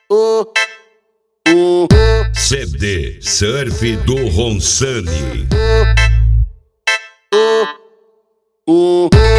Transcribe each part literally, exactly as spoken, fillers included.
oh, oh, oh. C D Surf do Ronsani. Oh, oh, oh, oh.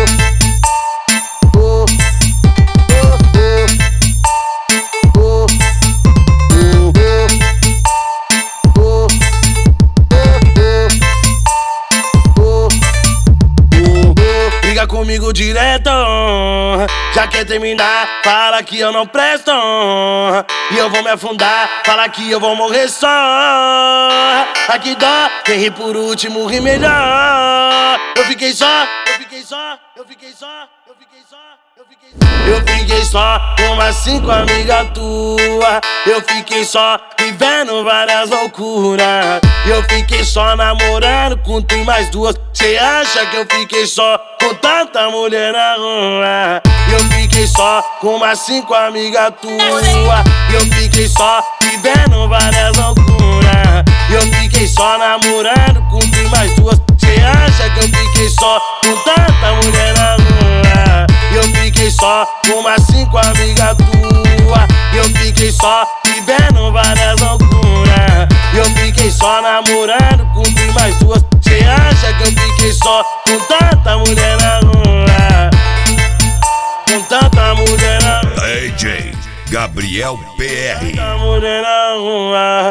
Liga comigo direto, já quer terminar, fala que eu não presto. E eu vou me afundar, fala que eu vou morrer só. Aqui dó, quem ri por último ri melhor. Eu fiquei só, eu fiquei só, eu fiquei só, eu fiquei só, eu fiquei só. Eu fiquei só com umas cinco amigas tuas. Eu fiquei só vivendo várias loucuras. Eu fiquei só namorando com tu e mais duas. Cê acha que eu fiquei só com tanta mulher na rua? Eu fiquei só com umas cinco amigas tuas. Eu fiquei só vivendo várias loucuras. Eu fiquei só namorando com tu e mais duas. Cê acha que eu fiquei só com tanta mulher na rua? Eu fiquei só com umas cinco amigas tuas. Eu fiquei só vivendo várias loucuras. Eu fiquei só namorando com tu e mais duas. Cê acha que eu fiquei só com tanta mulher na rua? Com tanta mulher na rua. D J Gabriel P R. Tanta mulher na rua.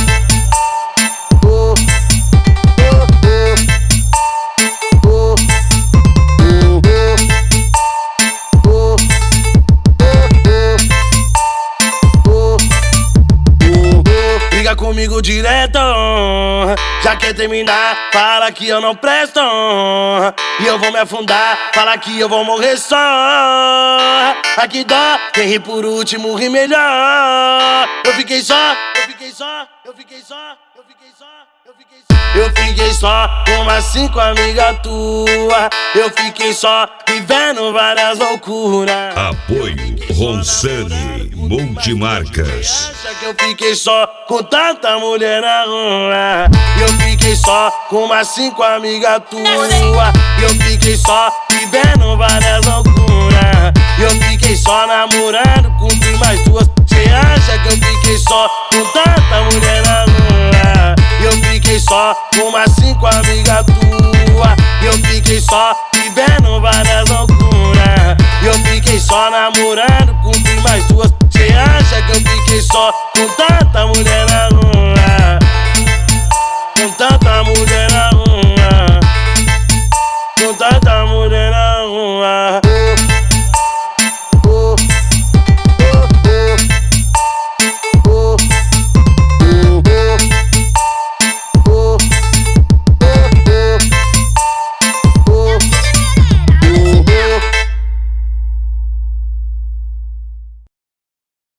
Liga comigo direto, já quer terminar, fala que eu não presto. E eu vou me afundar, fala que eu vou morrer só. Aqui dó, quem ri por último ri melhor. Eu fiquei só, eu fiquei só, eu fiquei só, eu fiquei só, eu fiquei só. Eu fiquei só com umas cinco amigas tuas. Eu fiquei só vivendo várias loucuras. Apoio Ronsani Multimarcas. Acha que eu fiquei só com tanta mulher na rua? Eu fiquei só com umas cinco amigas tuas. Eu fiquei só vivendo várias loucuras. Eu fiquei só namorando com tu e mais duas. Cê acha que eu fiquei só com tanta mulher na rua? Eu fiquei só com umas cinco amigas tuas. Eu fiquei só vivendo várias loucuras. Eu fiquei só namorando com tu e mais duas. Cê acha que eu fiquei só com tanta